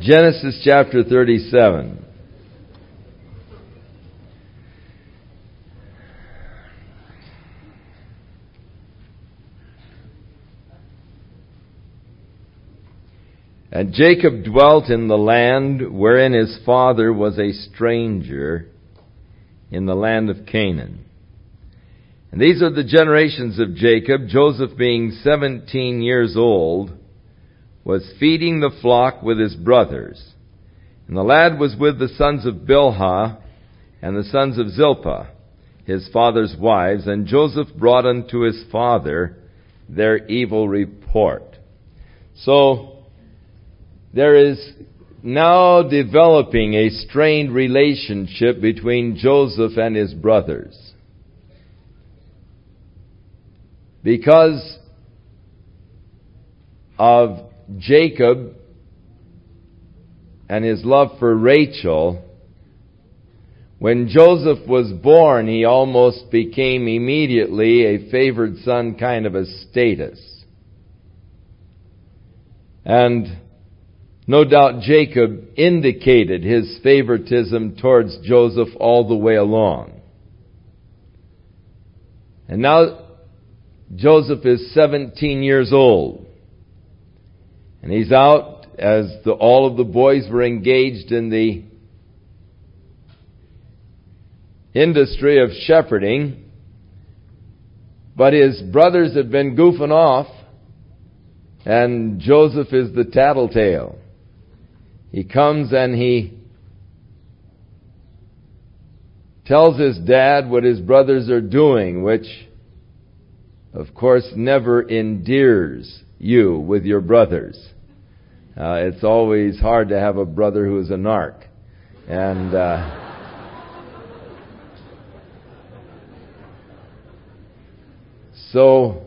Genesis chapter 37. And Jacob dwelt in the land wherein his father was a stranger, in the land of Canaan. And these are the generations of Jacob. Joseph, being 17 years old, was feeding the flock with his brothers. And the lad was with the sons of Bilhah and the sons of Zilpah, his father's wives. And Joseph brought unto his father their evil report. So there is now developing a strained relationship between Joseph and his brothers, because of Jacob and his love for Rachel. When Joseph was born, he almost became immediately a favored son kind of a status. And no doubt Jacob indicated his favoritism towards Joseph all the way along. And now Joseph is 17 years old. And he's out as all of the boys were engaged in the industry of shepherding. But his brothers have been goofing off, and Joseph is the tattletale. He comes and he tells his dad what his brothers are doing, which, of course, never endears you with your brothers. It's always hard to have a brother who is a narc. And so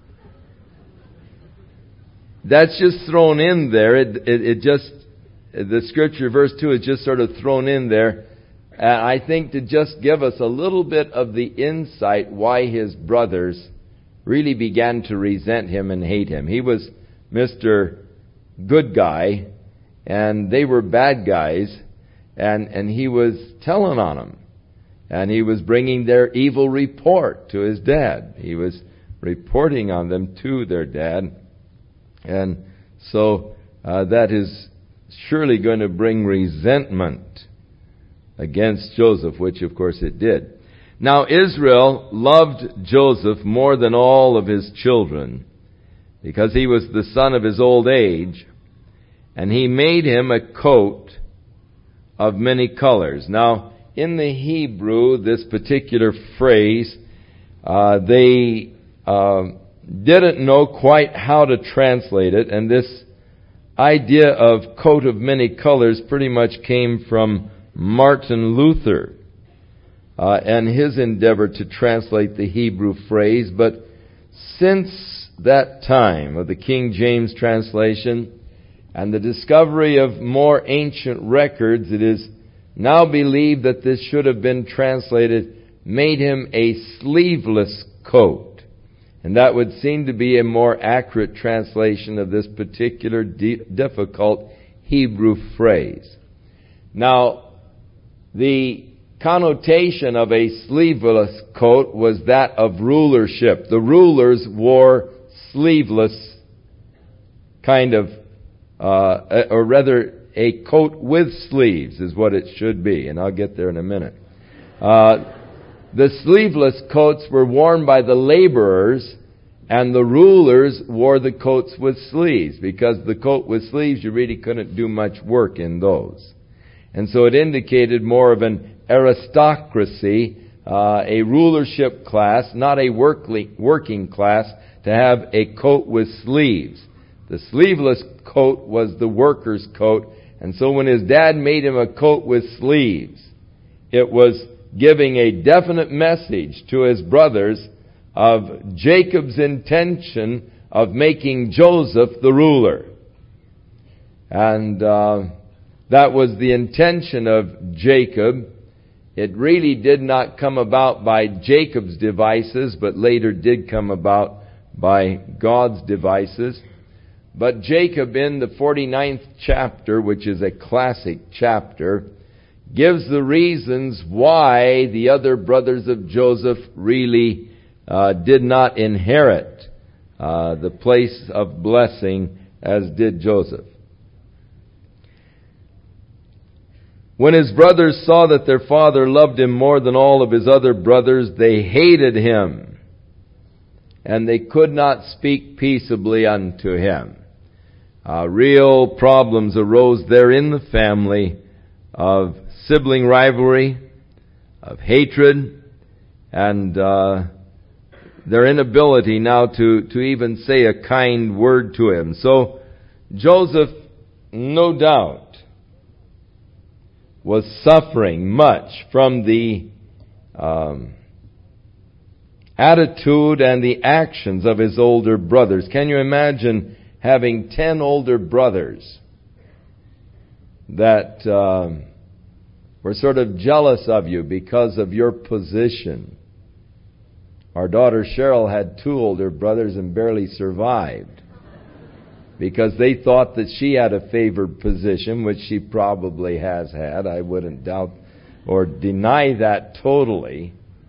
that's just thrown in there. It just, the scripture verse 2 is just sort of thrown in there, I think, to just give us a little bit of the insight why his brothers really began to resent him and hate him. He was Mr. Good Guy, and they were bad guys, and he was telling on them. And he was bringing their evil report to his dad. He was reporting on them to their dad. And so that is surely going to bring resentment against Joseph, which of course it did. Now Israel loved Joseph more than all of his children, because he was the son of his old age, and he made him a coat of many colors. Now, in the Hebrew, this particular phrase, they didn't know quite how to translate it, and this idea of coat of many colors pretty much came from Martin Luther and his endeavor to translate the Hebrew phrase. But since that time of the King James translation and the discovery of more ancient records, it is now believed that this should have been translated, made him a sleeveless coat. And that would seem to be a more accurate translation of this particular difficult Hebrew phrase. Now, the connotation of a sleeveless coat was that of rulership. The rulers wore sleeveless kind of, or rather a coat with sleeves is what it should be. And I'll get there in a minute. The sleeveless coats were worn by the laborers, and the rulers wore the coats with sleeves, because the coat with sleeves, you really couldn't do much work in those. And so it indicated more of an aristocracy, a rulership class, not a working class, to have a coat with sleeves. The sleeveless coat was the worker's coat, and so when his dad made him a coat with sleeves, it was giving a definite message to his brothers of Jacob's intention of making Joseph the ruler. And that was the intention of Jacob. It really did not come about by Jacob's devices, but later did come about by God's devices. But Jacob, in the 49th chapter, which is a classic chapter, gives the reasons why the other brothers of Joseph really did not inherit the place of blessing as did Joseph. When his brothers saw that their father loved him more than all of his other brothers, they hated him, and they could not speak peaceably unto him. Real problems arose there in the family of sibling rivalry, of hatred, and their inability now to even say a kind word to him. So Joseph, no doubt, was suffering much from the attitude and the actions of his older brothers. Can you imagine having 10 older brothers that were sort of jealous of you because of your position? Our daughter Cheryl had 2 older brothers and barely survived because they thought that she had a favored position, which she probably has had. I wouldn't doubt or deny that totally.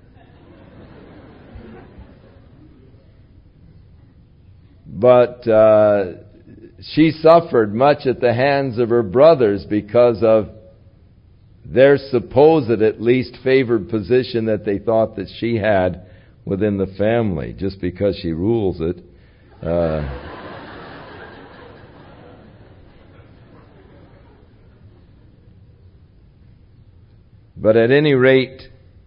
But she suffered much at the hands of her brothers because of their supposed, at least, favored position that they thought that she had within the family, just because she rules it. But at any rate,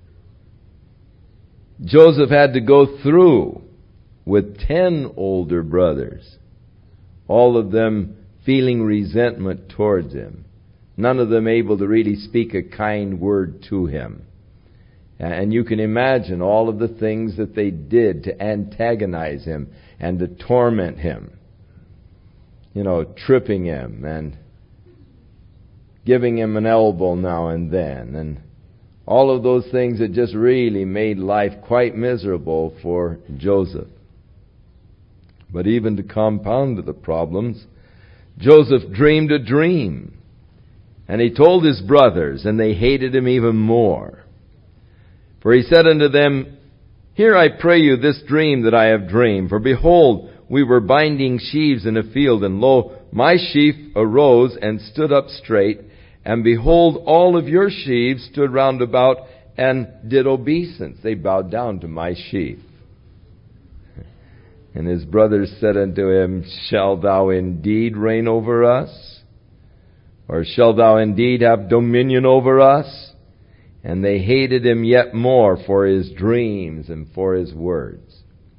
Joseph had to go through with 10 older brothers, all of them feeling resentment towards him, none of them able to really speak a kind word to him. And you can imagine all of the things that they did to antagonize him and to torment him. You know, tripping him and giving him an elbow now and then, and all of those things that just really made life quite miserable for Joseph. But even to compound the problems, Joseph dreamed a dream, and he told his brothers, and they hated him even more. For he said unto them, Hear, I pray you, this dream that I have dreamed. For behold, we were binding sheaves in a field, and lo, my sheaf arose and stood up straight, and behold, all of your sheaves stood round about and did obeisance. They bowed down to my sheaf. And his brothers said unto him, Shalt thou indeed reign over us? Or shalt thou indeed have dominion over us? And they hated him yet more for his dreams and for his words.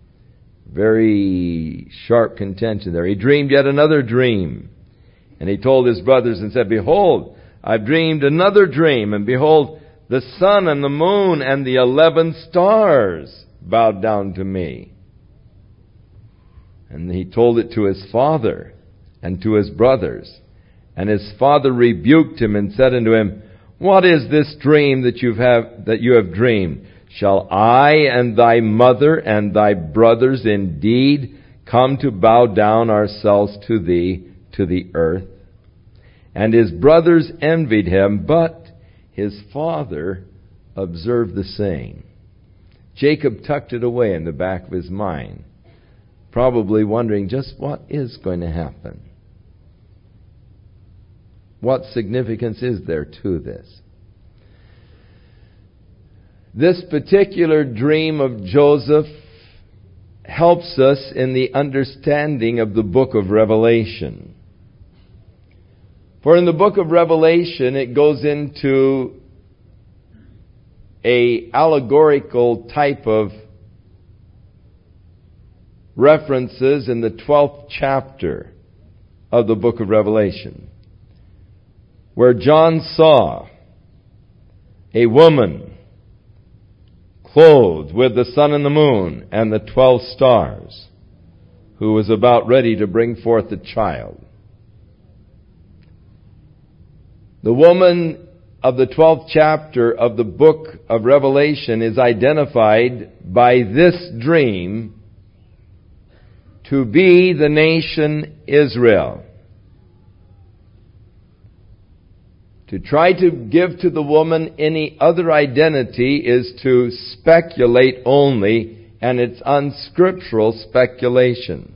Very sharp contention there. He dreamed yet another dream. And he told his brothers and said, Behold, I've dreamed another dream, and behold, the sun and the moon and the 11 stars bowed down to me. And he told it to his father and to his brothers. And his father rebuked him and said unto him, What is this dream that you have dreamed? Shall I and thy mother and thy brothers indeed come to bow down ourselves to thee to the earth? And his brothers envied him, but his father observed the saying. Jacob tucked it away in the back of his mind, probably wondering just what is going to happen. What significance is there to this? This particular dream of Joseph helps us in the understanding of the book of Revelation. For in the book of Revelation, it goes into a allegorical type of references in the 12th chapter of the book of Revelation, where John saw a woman clothed with the sun and the moon and the 12 stars, who was about ready to bring forth a child. The woman of the 12th chapter of the book of Revelation is identified by this dream to be the nation Israel. To try to give to the woman any other identity is to speculate only, and it's unscriptural speculation.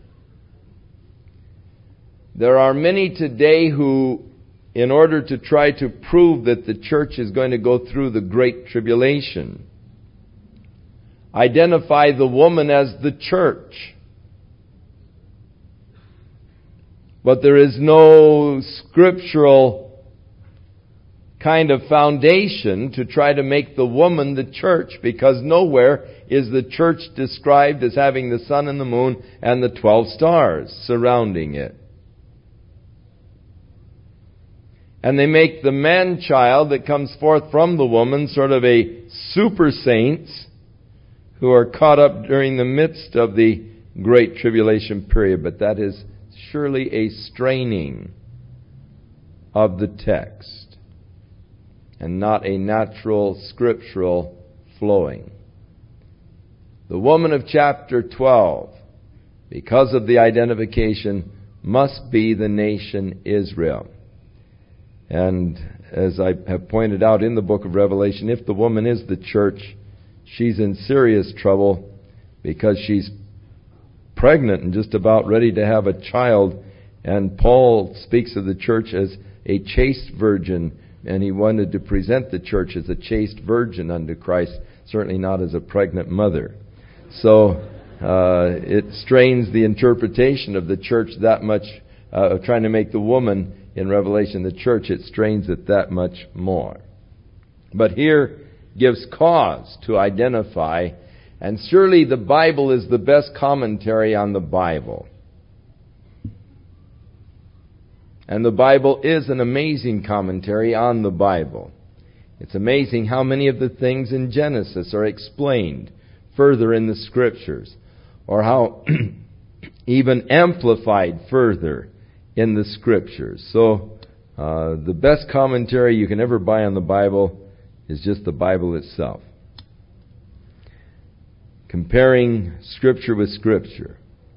There are many today who, in order to try to prove that the church is going to go through the Great Tribulation, identify the woman as the church. But there is no scriptural kind of foundation to try to make the woman the church, because nowhere is the church described as having the sun and the moon and the 12 stars surrounding it. And they make the man-child that comes forth from the woman sort of a super saints who are caught up during the midst of the Great Tribulation period. But that is surely a straining of the text, and not a natural scriptural flowing. The woman of chapter 12, because of the identification, must be the nation Israel. And as I have pointed out in the book of Revelation, if the woman is the church, she's in serious trouble because she's pregnant and just about ready to have a child. And Paul speaks of the church as a chaste virgin, and he wanted to present the church as a chaste virgin unto Christ, certainly not as a pregnant mother. So it strains the interpretation of the church that much, trying to make the woman in Revelation the church, it strains it that much more. But here gives cause to identify, and surely the Bible is the best commentary on the Bible. And the Bible is an amazing commentary on the Bible. It's amazing how many of the things in Genesis are explained further in the Scriptures, or how even amplified further in the Scriptures. So the best commentary you can ever buy on the Bible is just the Bible itself. Comparing Scripture with Scripture.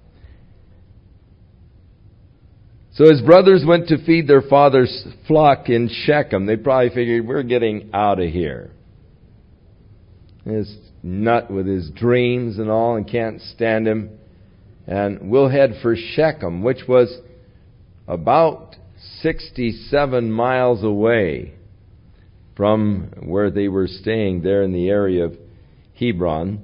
So his brothers went to feed their father's flock in Shechem. They probably figured, we're getting out of here. This nut with his dreams and all, and can't stand him. And we'll head for Shechem, which was about 67 miles away from where they were staying there in the area of Hebron.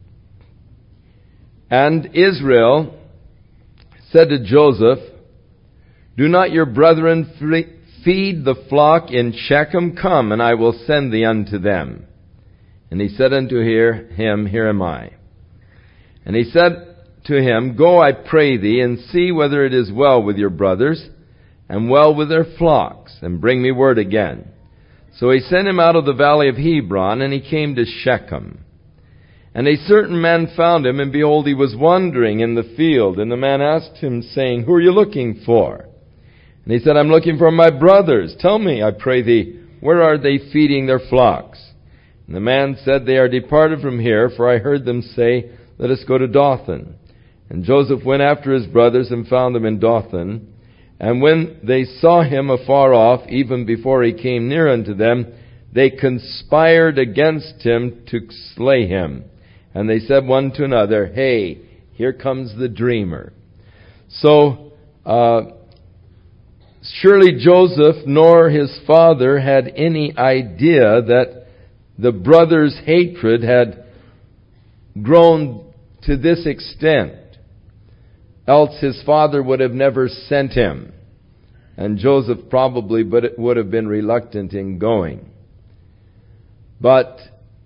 And Israel said to Joseph, do not your brethren feed the flock in Shechem? Come, and I will send thee unto them. And he said unto him, Here am I. And he said to him, Go, I pray thee, and see whether it is well with your brothers, and well with their flocks, and bring me word again. So he sent him out of the valley of Hebron, and he came to Shechem. And a certain man found him, and behold, he was wandering in the field. And the man asked him, saying, Who are you looking for? And he said, I'm looking for my brothers. Tell me, I pray thee, where are they feeding their flocks? And the man said, They are departed from here, for I heard them say, Let us go to Dothan. And Joseph went after his brothers and found them in Dothan. And when they saw him afar off, even before he came near unto them, they conspired against him to slay him. And they said one to another, Hey, here comes the dreamer. So, surely Joseph nor his father had any idea that the brothers' hatred had grown to this extent. Else his father would have never sent him. And Joseph probably would have been reluctant in going. But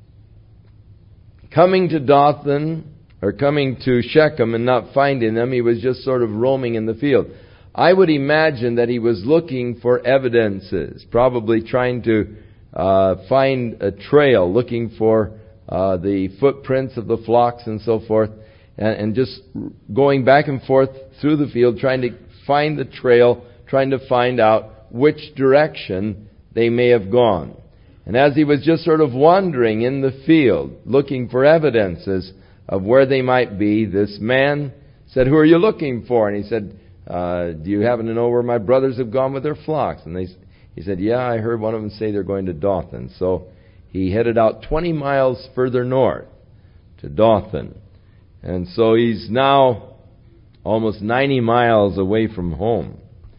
coming to Dothan, or coming to Shechem and not finding them, he was just sort of roaming in the field. I would imagine that he was looking for evidences, probably trying to find a trail, looking for the footprints of the flocks and so forth, and just going back and forth through the field, trying to find the trail, trying to find out which direction they may have gone. And as he was just sort of wandering in the field, looking for evidences of where they might be, this man said, "Who are you looking for?" And he said, "Do you happen to know where my brothers have gone with their flocks?" And he said, "Yeah, I heard one of them say they're going to Dothan." So he headed out 20 miles further north to Dothan. And so he's now almost 90 miles away from home.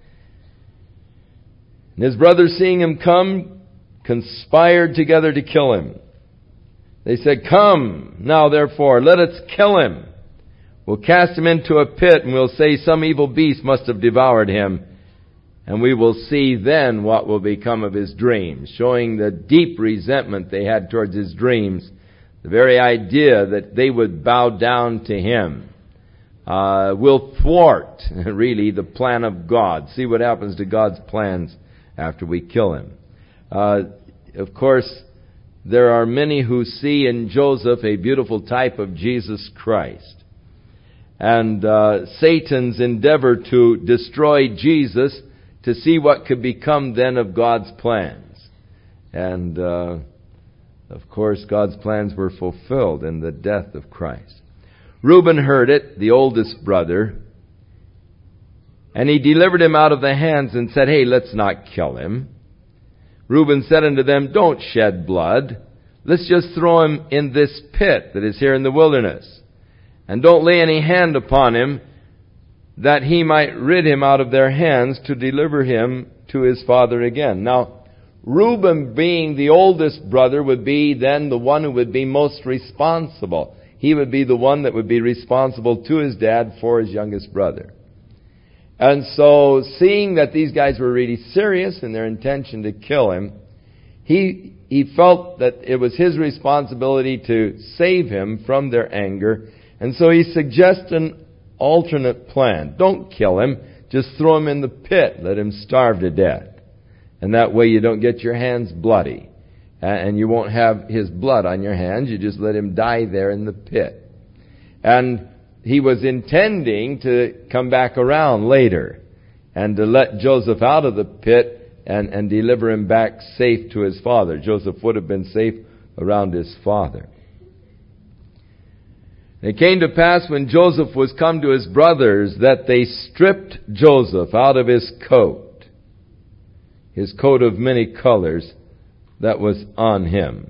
And his brothers, seeing him come, conspired together to kill him. They said, "Come, now therefore, let us kill him. We'll cast him into a pit, and we'll say some evil beast must have devoured him. And we will see then what will become of his dreams," showing the deep resentment they had towards his dreams. The very idea that they would bow down to him will thwart, really, the plan of God. See what happens to God's plans after we kill him. Of course, there are many who see in Joseph a beautiful type of Jesus Christ. And Satan's endeavor to destroy Jesus to see what could become then of God's plans. And, of course, God's plans were fulfilled in the death of Christ. Reuben heard it, the oldest brother, and he delivered him out of the hands and said, "Hey, let's not kill him." Reuben said unto them, "Don't shed blood. Let's just throw him in this pit that is here in the wilderness. And don't lay any hand upon him, that he might rid him out of their hands to deliver him to his father again." Now, Reuben, being the oldest brother, would be then the one who would be most responsible. He would be the one that would be responsible to his dad for his youngest brother. And so, seeing that these guys were really serious in their intention to kill him, he felt that it was his responsibility to save him from their anger. And so he suggests an alternate plan. Don't kill him. Just throw him in the pit. Let him starve to death. And that way you don't get your hands bloody. And you won't have his blood on your hands. You just let him die there in the pit. And he was intending to come back around later and to let Joseph out of the pit and deliver him back safe to his father. Joseph would have been safe around his father. It came to pass when Joseph was come to his brothers that they stripped Joseph out of his coat of many colors that was on him,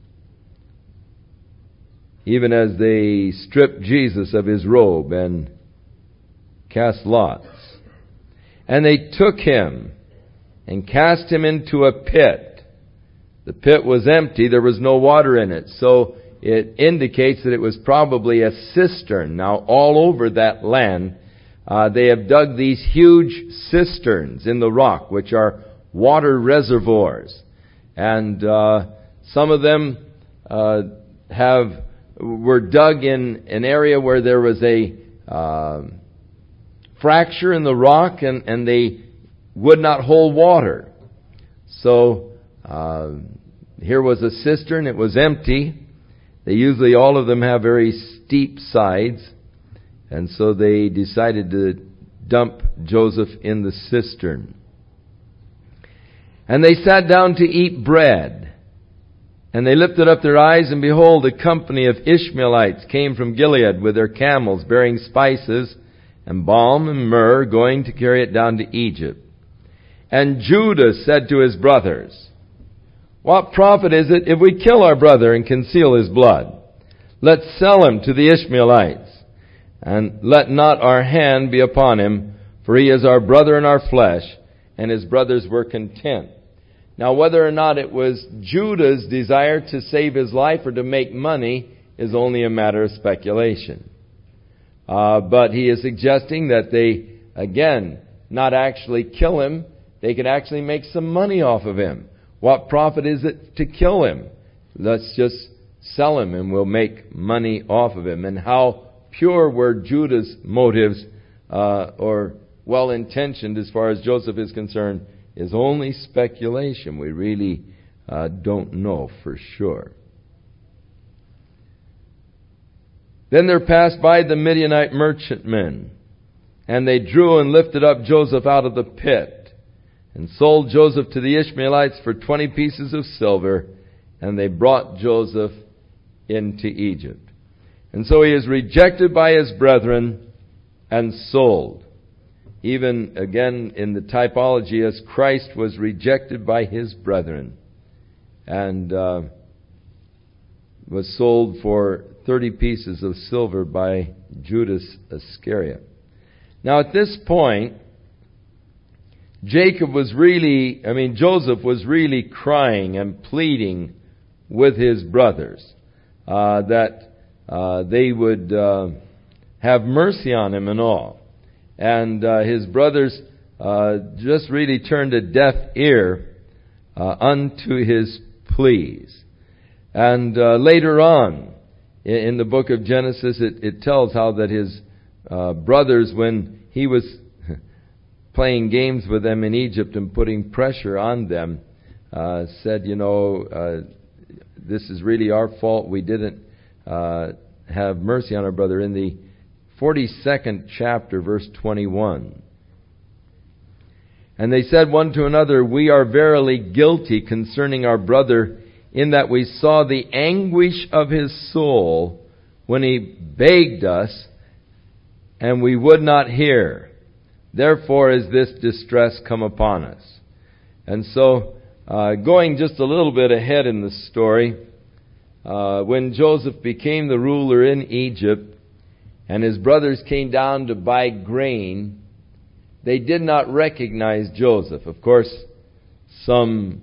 even as they stripped Jesus of his robe and cast lots. And they took him and cast him into a pit. The pit was empty. There was no water in it. So it indicates that it was probably a cistern. Now, all over that land, they have dug these huge cisterns in the rock, which are water reservoirs. And some of them were dug in an area where there was a fracture in the rock, and they would not hold water. So here was a cistern. It was empty. They usually, all of them have very steep sides. And so they decided to dump Joseph in the cistern. And they sat down to eat bread. And they lifted up their eyes, and behold, a company of Ishmaelites came from Gilead with their camels, bearing spices and balm and myrrh, going to carry it down to Egypt. And Judah said to his brothers, "What profit is it if we kill our brother and conceal his blood? Let's sell him to the Ishmaelites, and let not our hand be upon him, for he is our brother in our flesh." And his brothers were content. Now, whether or not it was Judah's desire to save his life or to make money is only a matter of speculation. But he is suggesting that they, again, not actually kill him. They could actually make some money off of him. What profit is it to kill him? Let's just sell him and we'll make money off of him. And how pure were Judah's motives, or well-intentioned as far as Joseph is concerned, is only speculation. We really don't know for sure. Then there passed by the Midianite merchantmen, and they drew and lifted up Joseph out of the pit, and sold Joseph to the Ishmaelites for 20 pieces of silver, and they brought Joseph into Egypt. And so he is rejected by his brethren, and sold. Even, again, in the typology, as Christ was rejected by His brethren and was sold for 30 pieces of silver by Judas Iscariot. Now at this point, Joseph was really crying and pleading with his brothers that they would have mercy on him and all. And his brothers just really turned a deaf ear unto his pleas. And later on, in the book of Genesis, it tells how that his brothers, when he was playing games with them in Egypt and putting pressure on them, said, this is really our fault. We didn't have mercy on our brother. In the 42nd chapter, verse 21. And they said one to another, we are verily guilty concerning our brother, in that we saw the anguish of his soul when he begged us, and we would not hear. Therefore is this distress come upon us. And so, going just a little bit ahead in the story, when Joseph became the ruler in Egypt, and his brothers came down to buy grain, they did not recognize Joseph. Of course, some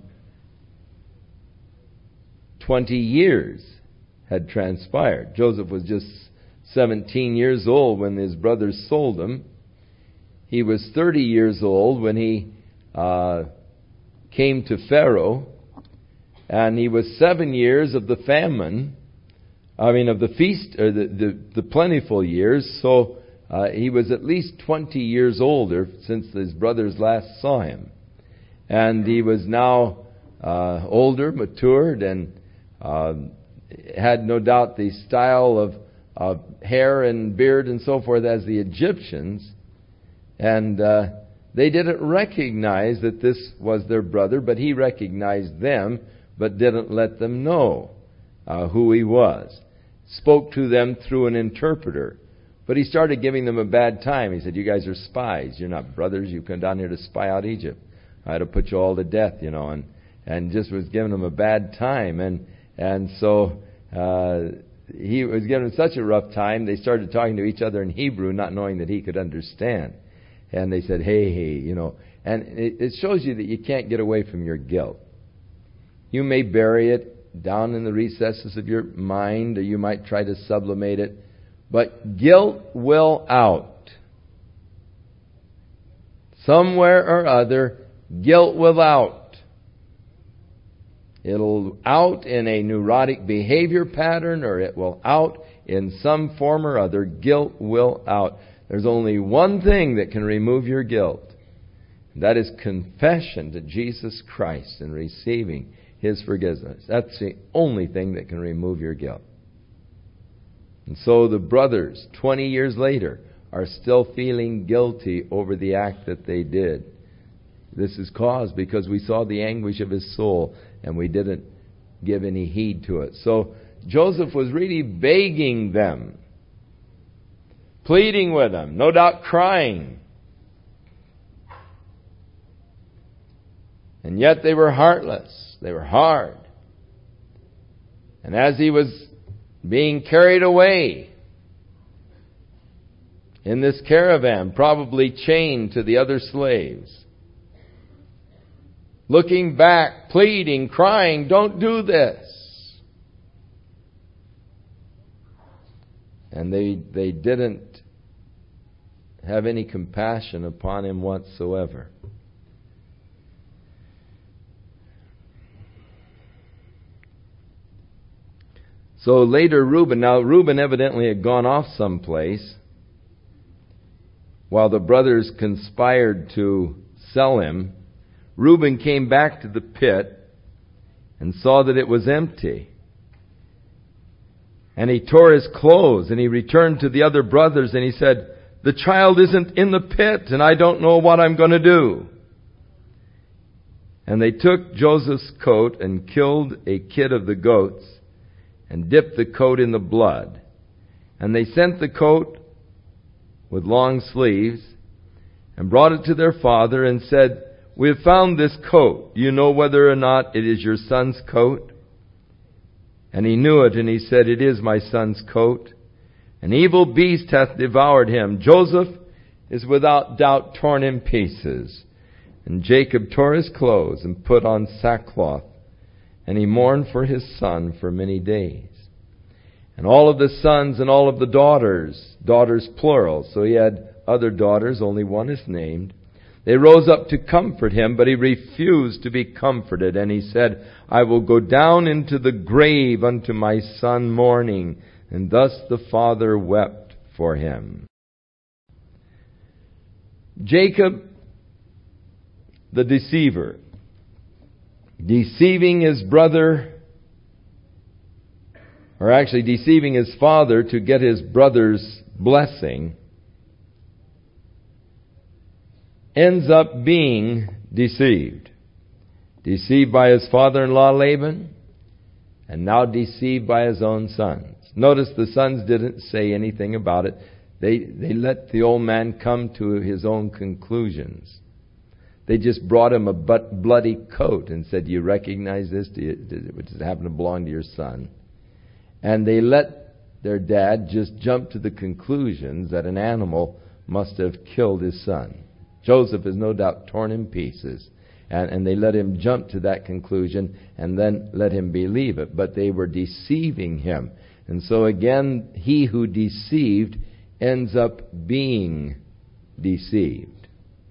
20 years had transpired. Joseph was just 17 years old when his brothers sold him. He was 30 years old when he came to Pharaoh, and he was 7 years of the famine. Of the feast, or the plentiful years. So he was at least 20 years older since his brothers last saw him, and he was now older, matured, and had no doubt the style of hair and beard and so forth as the Egyptians. And they didn't recognize that this was their brother, but he recognized them, but didn't let them know who he was. Spoke to them through an interpreter. But he started giving them a bad time. He said, you guys are spies. You're not brothers. You come down here to spy out Egypt. I had to put you all to death, and just was giving them a bad time. And so he was giving them such a rough time, they started talking to each other in Hebrew, not knowing that he could understand. And they said, hey, And it shows you that you can't get away from your guilt. You may bury it down in the recesses of your mind, or you might try to sublimate it, but guilt will out. Somewhere or other, guilt will out. It'll out in a neurotic behavior pattern, or it will out in some form or other. Guilt will out. There's only one thing that can remove your guilt. And that is confession to Jesus Christ and receiving His forgiveness. That's the only thing that can remove your guilt. And so the brothers, 20 years later, are still feeling guilty over the act that they did. This is caused because we saw the anguish of his soul and we didn't give any heed to it. So Joseph was really begging them, pleading with them, no doubt crying. And yet they were heartless. They were hard. And as he was being carried away in this caravan, probably chained to the other slaves, looking back, pleading, crying, don't do this. And they didn't have any compassion upon him whatsoever. So later Reuben evidently had gone off someplace while the brothers conspired to sell him. Reuben came back to the pit and saw that it was empty. And he tore his clothes and he returned to the other brothers and he said, the child isn't in the pit and I don't know what I'm going to do. And they took Joseph's coat and killed a kid of the goats and dipped the coat in the blood. And they sent the coat with long sleeves, and brought it to their father and said, "We have found this coat. Do you know whether or not it is your son's coat?" And he knew it, and he said, "It is my son's coat. An evil beast hath devoured him. Joseph is without doubt torn in pieces." And Jacob tore his clothes and put on sackcloth, and he mourned for his son for many days. And all of the sons and all of the daughters plural, so he had other daughters, only one is named, they rose up to comfort him, but he refused to be comforted. And he said, "I will go down into the grave unto my son mourning." And thus the father wept for him. Jacob, the deceiver, deceiving his brother, or actually deceiving his father to get his brother's blessing, ends up being deceived. Deceived by his father-in-law Laban, and now deceived by his own sons. Notice the sons didn't say anything about it. They let the old man come to his own conclusions. They just brought him a bloody coat and said, "Do you recognize this? Does it happen to belong to your son?" And they let their dad just jump to the conclusions that an animal must have killed his son. Joseph is no doubt torn in pieces. And they let him jump to that conclusion and then let him believe it. But they were deceiving him. And so again, he who deceived ends up being deceived.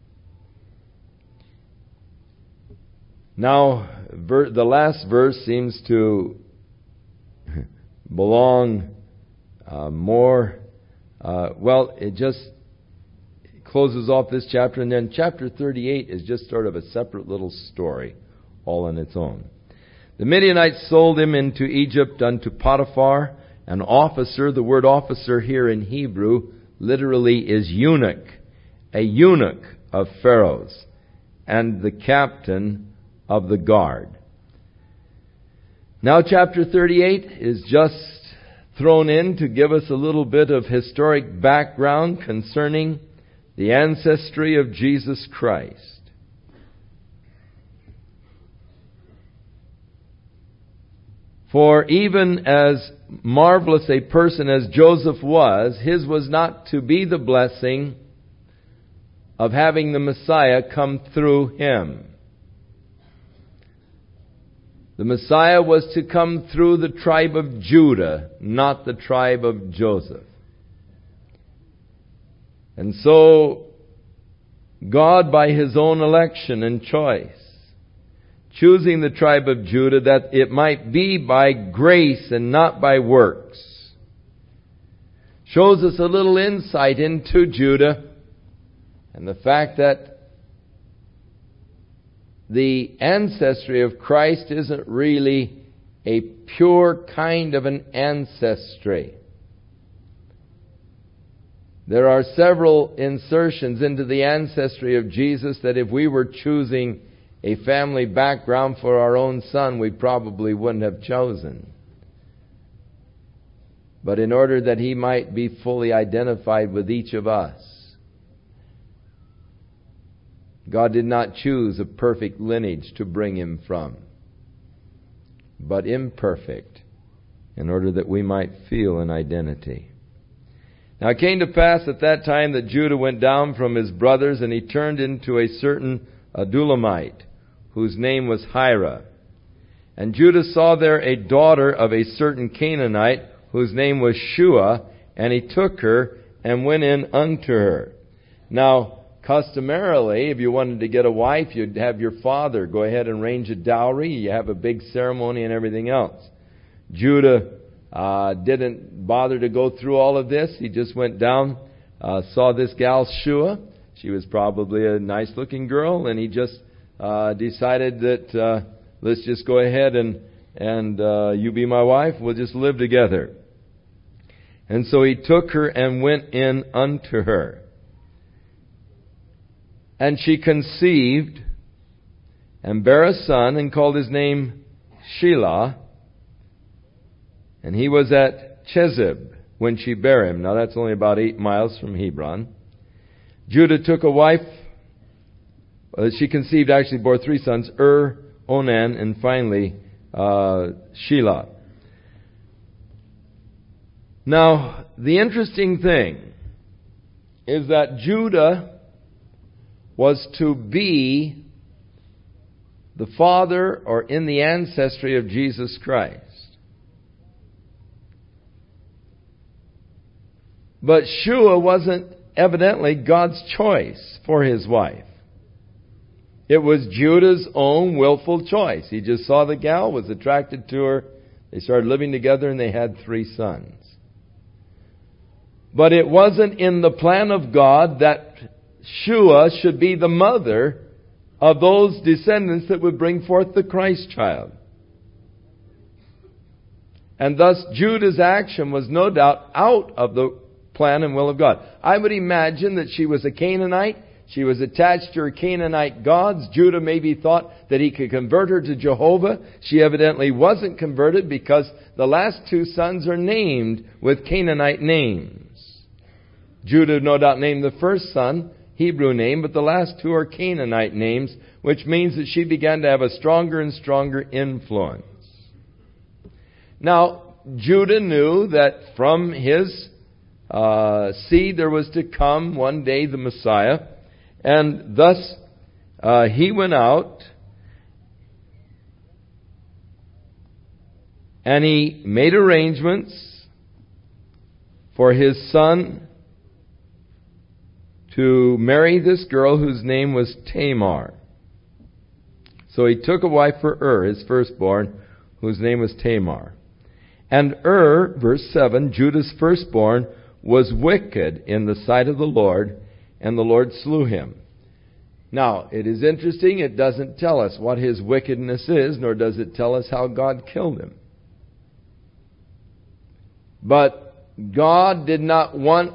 Now, the last verse seems to belong it just closes off this chapter, and then chapter 38 is just sort of a separate little story, all on its own. The Midianites sold him into Egypt unto Potiphar, an officer. The word officer here in Hebrew literally is eunuch, a eunuch of Pharaoh's, and the captain of the guard. Now chapter 38 is just thrown in to give us a little bit of historic background concerning the ancestry of Jesus Christ. For even as marvelous a person as Joseph was, his was not to be the blessing of having the Messiah come through him. The Messiah was to come through the tribe of Judah, not the tribe of Joseph. And so, God, by His own election and choice, choosing the tribe of Judah that it might be by grace and not by works, shows us a little insight into Judah and the fact that the ancestry of Christ isn't really a pure kind of an ancestry. There are several insertions into the ancestry of Jesus that if we were choosing a family background for our own son, we probably wouldn't have chosen. But in order that he might be fully identified with each of us, God did not choose a perfect lineage to bring him from, but imperfect, in order that we might feel an identity. Now it came to pass at that time that Judah went down from his brothers, and he turned into a certain Adullamite, whose name was Hira. And Judah saw there a daughter of a certain Canaanite, whose name was Shua, and he took her and went in unto her. Now, customarily, if you wanted to get a wife, you'd have your father go ahead and arrange a dowry. You have a big ceremony and everything else. Judah didn't bother to go through all of this. He just went down, saw this gal Shua. She was probably a nice-looking girl, and he just decided that let's just go ahead and you be my wife. We'll just live together. And so he took her and went in unto her. And she conceived and bare a son and called his name Shelah. And he was at Chezib. when she bare him. Now that's only about 8 miles from Hebron. Judah took a wife. She conceived, actually bore 3 sons, Onan, and finally Shelah. Now, the interesting thing is that Judah was to be the father or in the ancestry of Jesus Christ. But Shua wasn't evidently God's choice for his wife. It was Judah's own willful choice. He just saw the gal, was attracted to her. They started living together and they had 3 sons. But it wasn't in the plan of God that Shua should be the mother of those descendants that would bring forth the Christ child. And thus Judah's action was no doubt out of the plan and will of God. I would imagine that she was a Canaanite. She was attached to her Canaanite gods. Judah maybe thought that he could convert her to Jehovah. She evidently wasn't converted because the last 2 sons are named with Canaanite names. Judah no doubt named the first son Hebrew name, but the last 2 are Canaanite names, which means that she began to have a stronger and stronger influence. Now, Judah knew that from his seed there was to come one day the Messiah, and thus he went out and he made arrangements for his son to marry this girl whose name was Tamar. So he took a wife for his firstborn, whose name was Tamar. And verse 7, Judah's firstborn, was wicked in the sight of the Lord, and the Lord slew him. Now, it is interesting, it doesn't tell us what his wickedness is, nor does it tell us how God killed him. But God did not want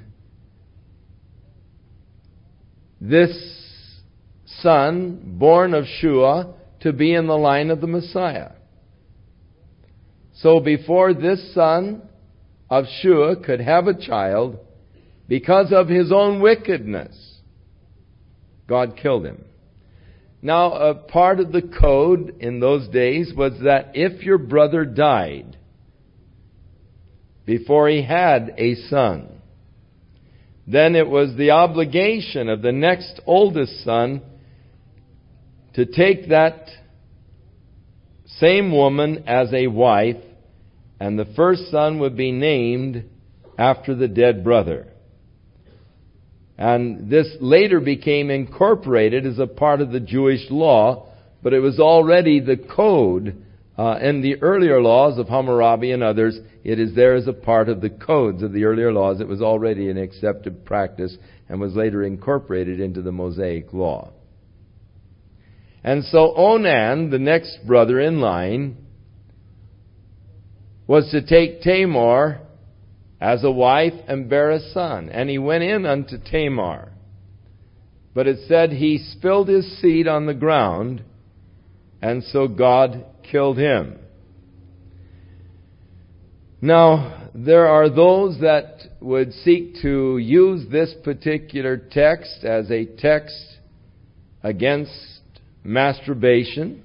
this son, born of Shua, to be in the line of the Messiah. So before this son of Shua could have a child, because of his own wickedness, God killed him. Now, a part of the code in those days was that if your brother died before he had a son, then it was the obligation of the next oldest son to take that same woman as a wife, and the first son would be named after the dead brother. And this later became incorporated as a part of the Jewish law, but it was already the code in the earlier laws of Hammurabi and others. It is there as a part of the codes of the earlier laws. It was already an accepted practice and was later incorporated into the Mosaic law. And so Onan, the next brother in line, was to take Tamar as a wife and bear a son. And he went in unto Tamar. But it said he spilled his seed on the ground, and so God killed him. Now, there are those that would seek to use this particular text as a text against masturbation,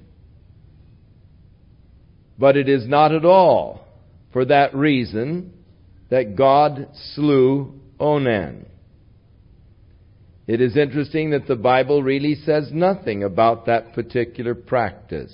but it is not at all for that reason that God slew Onan. It is interesting that the Bible really says nothing about that particular practice.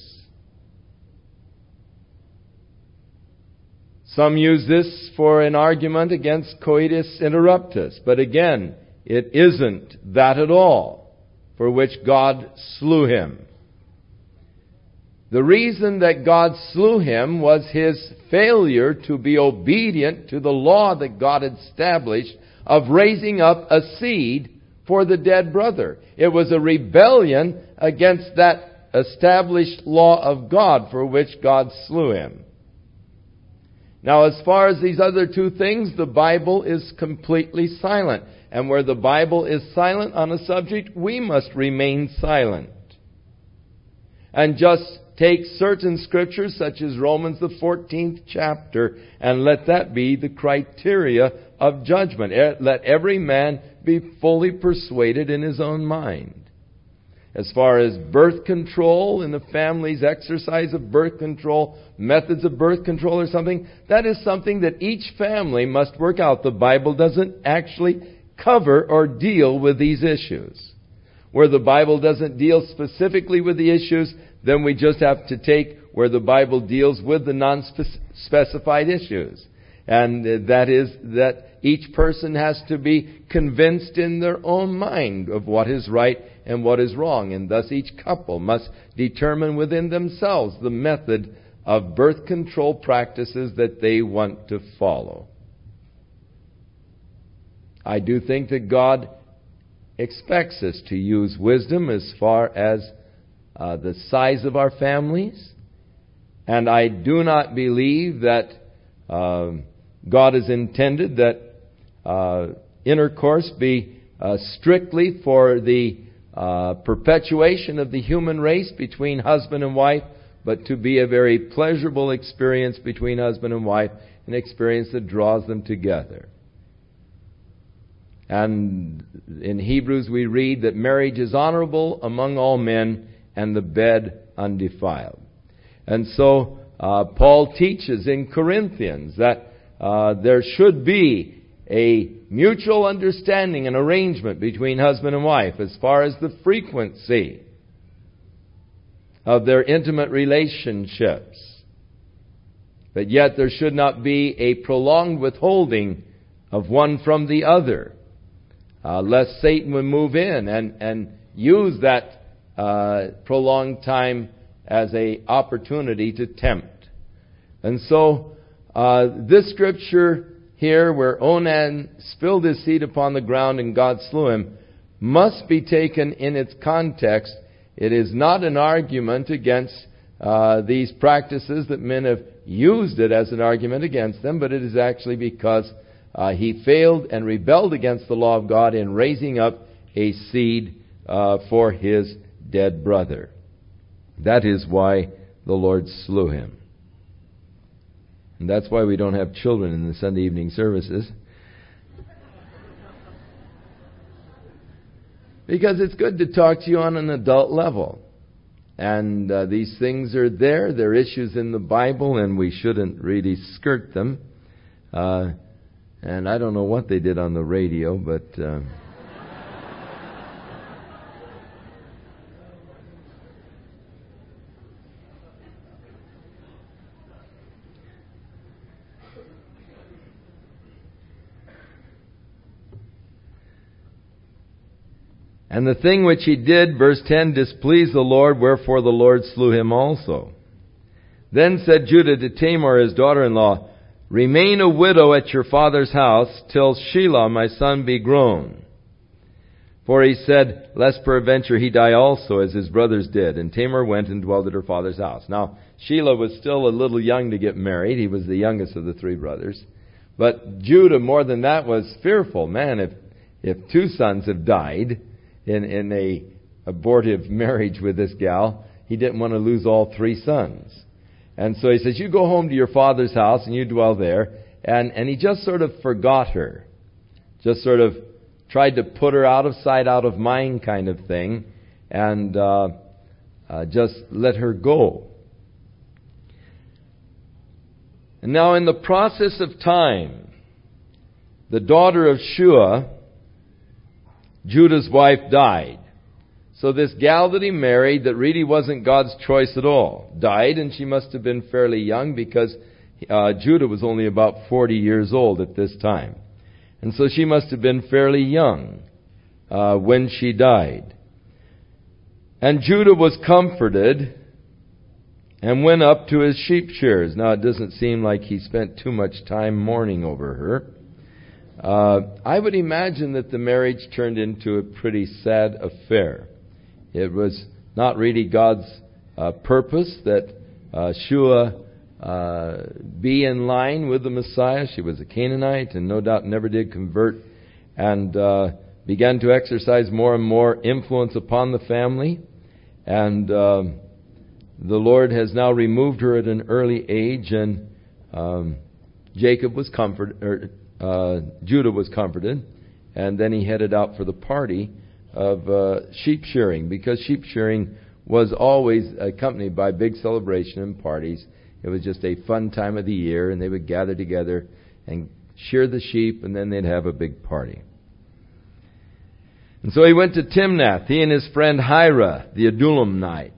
Some use this for an argument against coitus interruptus, but again, it isn't that at all for which God slew him. The reason that God slew him was his failure to be obedient to the law that God had established of raising up a seed for the dead brother. It was a rebellion against that established law of God for which God slew him. Now, as far as these other 2 things, the Bible is completely silent. And where the Bible is silent on a subject, we must remain silent. And just take certain scriptures, such as Romans the 14th chapter, and let that be the criteria of judgment. Let every man be fully persuaded in his own mind. As far as birth control in the family's exercise of birth control, methods of birth control or something, that is something that each family must work out. The Bible doesn't actually cover or deal with these issues. Where the Bible doesn't deal specifically with the issues, then we just have to take where the Bible deals with the non-specified issues. And that is that each person has to be convinced in their own mind of what is right and what is wrong. And thus each couple must determine within themselves the method of birth control practices that they want to follow. I do think that God expects us to use wisdom as far as the size of our families. And I do not believe that God has intended that intercourse be strictly for the perpetuation of the human race between husband and wife, but to be a very pleasurable experience between husband and wife, an experience that draws them together. And in Hebrews we read that marriage is honorable among all men and the bed undefiled. And so Paul teaches in Corinthians that there should be a mutual understanding and arrangement between husband and wife as far as the frequency of their intimate relationships. But yet there should not be a prolonged withholding of one from the other, lest Satan would move in and use that prolonged time as an opportunity to tempt. And so this scripture here, where Onan spilled his seed upon the ground and God slew him, must be taken in its context. It is not an argument against these practices that men have used it as an argument against them, but it is actually because he failed and rebelled against the law of God in raising up a seed for his dead brother. That is why the Lord slew him. And that's why we don't have children in the Sunday evening services. Because it's good to talk to you on an adult level. And these things are there. They're issues in the Bible, and we shouldn't really skirt them. And I don't know what they did on the radio, but... And the thing which he did, verse 10, displeased the Lord, wherefore the Lord slew him also. Then said Judah to Tamar, his daughter-in-law, remain a widow at your father's house till Shelah my son be grown. For he said, lest peradventure he die also, as his brothers did. And Tamar went and dwelt at her father's house. Now, Shelah was still a little young to get married. He was the youngest of the three brothers. But Judah, more than that, was fearful. Man, if two sons have died in a abortive marriage with this gal, he didn't want to lose all three sons. And so he says, you go home to your father's house and you dwell there. And he just sort of forgot her. Just sort of tried to put her out of sight, out of mind kind of thing. And just let her go. And now in the process of time, the daughter of Shua, Judah's wife, died. So this gal that he married, that really wasn't God's choice at all, died, and she must have been fairly young because Judah was only about 40 years old at this time. And so she must have been fairly young when she died. And Judah was comforted and went up to his sheep shears. Now it doesn't seem like he spent too much time mourning over her. I would imagine that the marriage turned into a pretty sad affair. It was not really God's purpose that Shua be in line with the Messiah. She was a Canaanite and no doubt never did convert, and began to exercise more and more influence upon the family. And the Lord has now removed her at an early age, and Judah was comforted, and then he headed out for the party of sheep shearing, because sheep shearing was always accompanied by big celebration and parties. It was just a fun time of the year, and they would gather together and shear the sheep, and then they'd have a big party. And so he went to Timnath, he and his friend Hira, the Adullamite.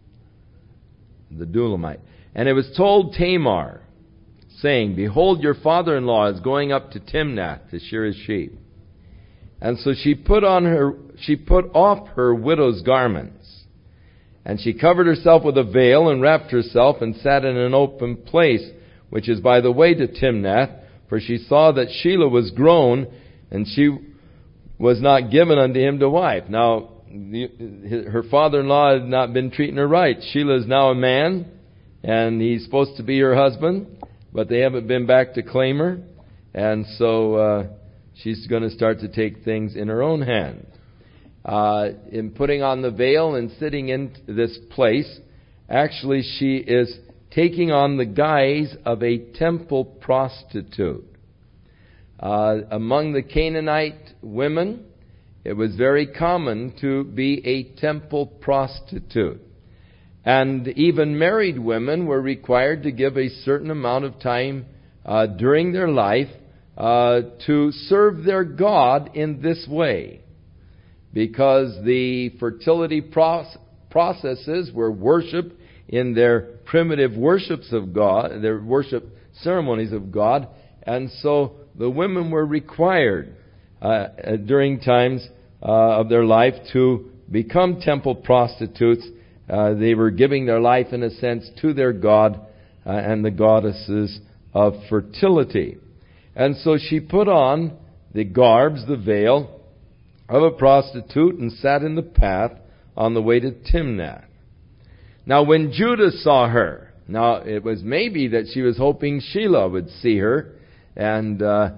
And it was told Tamar, saying, "Behold, your father-in-law is going up to Timnath to shear his sheep." And so she put off her widow's garments, and she covered herself with a veil and wrapped herself and sat in an open place, which is by the way to Timnath, for she saw that Shelah was grown, and she was not given unto him to wife. Now, her father-in-law had not been treating her right. Shelah is now a man, and he's supposed to be her husband, but they haven't been back to claim her. And so she's going to start to take things in her own hand. In putting on the veil and sitting in this place, actually she is taking on the guise of a temple prostitute. Among the Canaanite women, it was very common to be a temple prostitute. And even married women were required to give a certain amount of time during their life to serve their God in this way, because the fertility processes were worshipped in their primitive worships of God, their worship ceremonies of God, and so the women were required during times of their life to become temple prostitutes. They were giving their life, in a sense, to their God and the goddesses of fertility. And so she put on the garbs, the veil of a prostitute, and sat in the path on the way to Timnath. Now when Judah saw her, now it was maybe that she was hoping Shelah would see her, and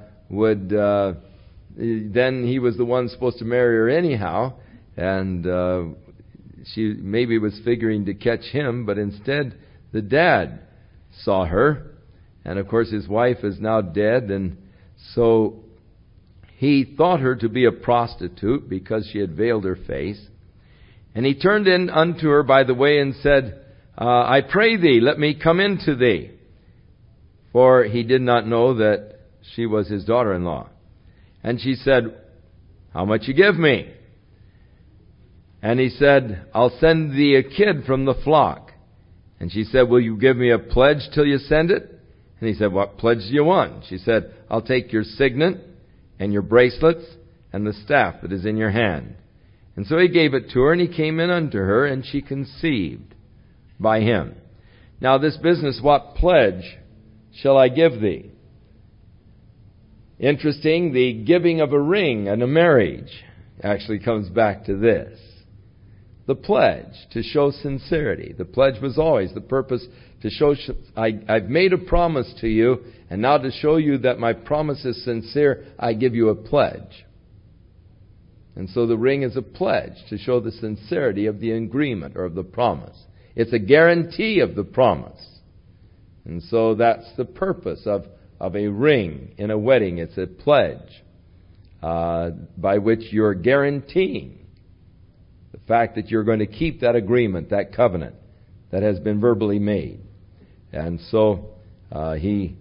then he was the one supposed to marry her anyhow, and she maybe was figuring to catch him, but instead the dad saw her, and of course his wife is now dead, and so he thought her to be a prostitute because she had veiled her face. And he turned in unto her by the way and said, I pray thee, let me come in to thee. For he did not know that she was his daughter-in-law. And she said, how much you give me? And he said, I'll send thee a kid from the flock. And she said, will you give me a pledge till you send it? And he said, what pledge do you want? She said, I'll take your signet and your bracelets and the staff that is in your hand. And so he gave it to her, and he came in unto her, and she conceived by him. Now this business, what pledge shall I give thee? Interesting, the giving of a ring and a marriage actually comes back to this. The pledge, to show sincerity. The pledge was always the purpose to show, I've made a promise to you, and now to show you that my promise is sincere, I give you a pledge. And so the ring is a pledge to show the sincerity of the agreement or of the promise. It's a guarantee of the promise. And so that's the purpose of a ring in a wedding. It's a pledge by which you're guaranteeing the fact that you're going to keep that agreement, that covenant that has been verbally made. And so he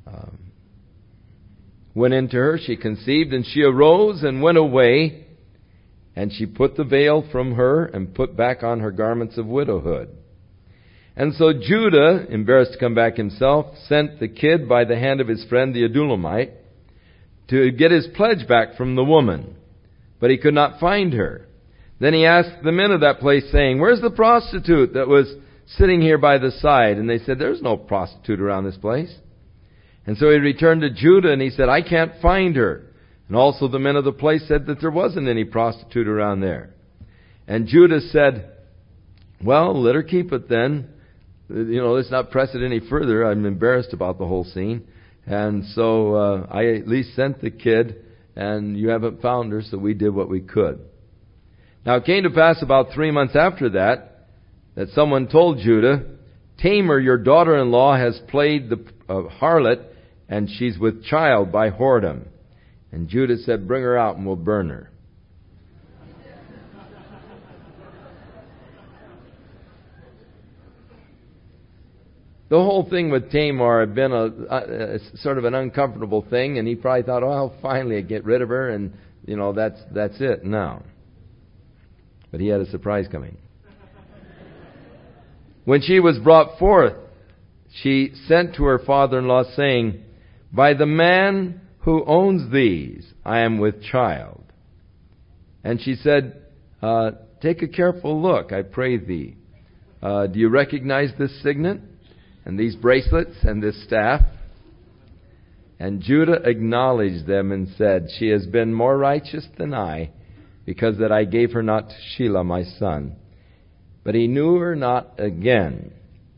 went into her, she conceived, and she arose and went away. And she put the veil from her and put back on her garments of widowhood. And so Judah, embarrassed to come back himself, sent the kid by the hand of his friend the Adullamite to get his pledge back from the woman. But he could not find her. Then he asked the men of that place, saying, where's the prostitute that was sitting here by the side? And they said, there's no prostitute around this place. And so he returned to Judah, and he said, I can't find her. And also the men of the place said that there wasn't any prostitute around there. And Judah said, well, let her keep it then. Let's not press it any further. I'm embarrassed about the whole scene. And so I at least sent the kid, and you haven't found her, so we did what we could. Now it came to pass about 3 months after that, that someone told Judah, Tamar, your daughter-in-law, has played the harlot, and she's with child by whoredom. And Judah said, bring her out and we'll burn her. The whole thing with Tamar had been a sort of an uncomfortable thing, and he probably thought, oh, I'll finally get rid of her, and, that's it now. But he had a surprise coming. When she was brought forth, she sent to her father-in-law, saying, by the man who owns these, I am with child. And she said, take a careful look, I pray thee. Do you recognize this signet? And these bracelets and this staff? And Judah acknowledged them and said, she has been more righteous than I, because that I gave her not to Shelah my son. But he knew her not again.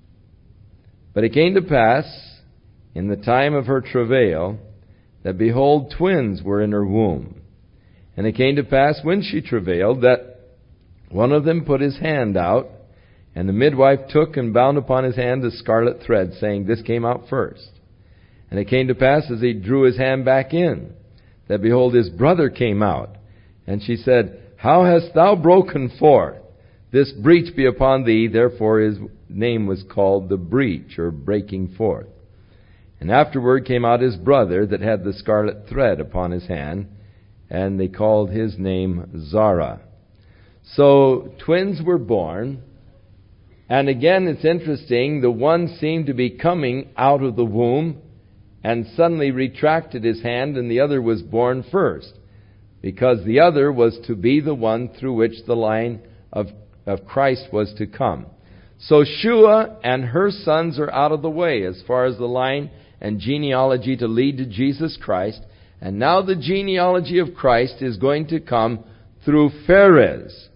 But it came to pass, in the time of her travail, that behold, twins were in her womb. And it came to pass, when she travailed, that one of them put his hand out, and the midwife took and bound upon his hand a scarlet thread, saying, this came out first. And it came to pass, as he drew his hand back in, that behold, his brother came out. And she said, how hast thou broken forth? This breach be upon thee. Therefore his name was called the breach, or breaking forth. And afterward came out his brother that had the scarlet thread upon his hand, and they called his name Zara. So twins were born. And again, it's interesting, the one seemed to be coming out of the womb and suddenly retracted his hand, and the other was born first, because the other was to be the one through which the line of Christ was to come. So Shua and her sons are out of the way as far as the line and genealogy to lead to Jesus Christ. And now the genealogy of Christ is going to come through Pharez,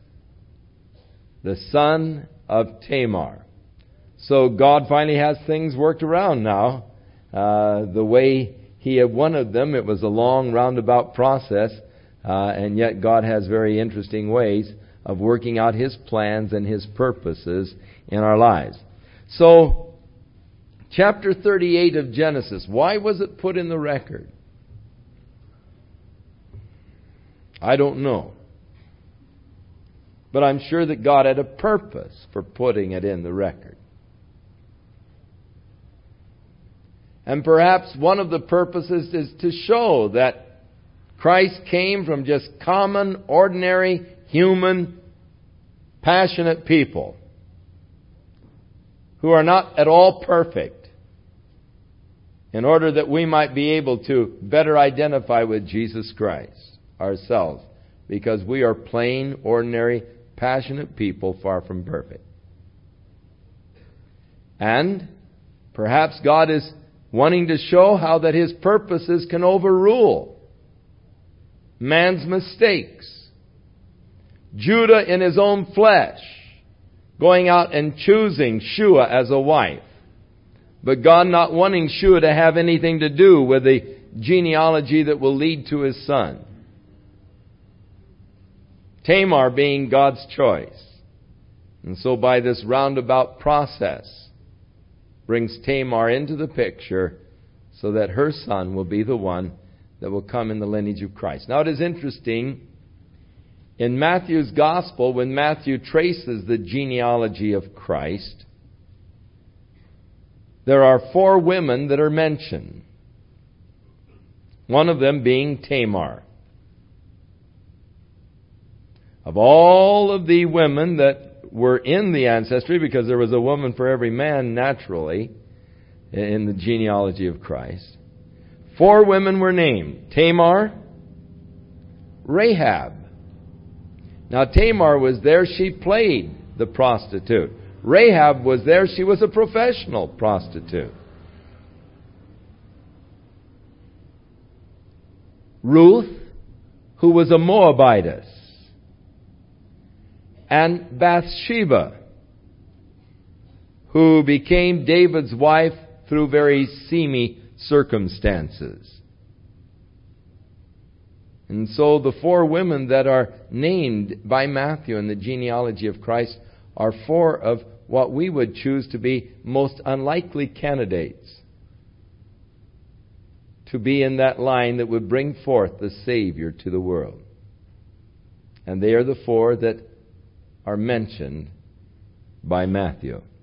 the son of Tamar. So God finally has things worked around now. The way He had wanted them, it was a long roundabout process, and yet God has very interesting ways of working out His plans and His purposes in our lives. So, chapter 38 of Genesis, why was it put in the record? I don't know. But I'm sure that God had a purpose for putting it in the record. And perhaps one of the purposes is to show that Christ came from just common, ordinary, human, passionate people who are not at all perfect, in order that we might be able to better identify with Jesus Christ ourselves, because we are plain, ordinary, passionate people, far from perfect. And perhaps God is wanting to show how that His purposes can overrule man's mistakes. Judah in his own flesh, going out and choosing Shua as a wife, but God not wanting Shua to have anything to do with the genealogy that will lead to his son. Tamar being God's choice. And so by this roundabout process, brings Tamar into the picture so that her son will be the one that will come in the lineage of Christ. Now it is interesting, in Matthew's Gospel, when Matthew traces the genealogy of Christ, there are 4 women that are mentioned. One of them being Tamar. Of all of the women that were in the ancestry, because there was a woman for every man naturally in the genealogy of Christ, 4 women were named. Tamar, Rahab. Now Tamar was there, she played the prostitute. Rahab was there, she was a professional prostitute. Ruth, who was a Moabitess. And Bathsheba, who became David's wife through very seamy circumstances. And so the 4 women that are named by Matthew in the genealogy of Christ are four of what we would choose to be most unlikely candidates to be in that line that would bring forth the Savior to the world. And they are the four that are mentioned by Matthew.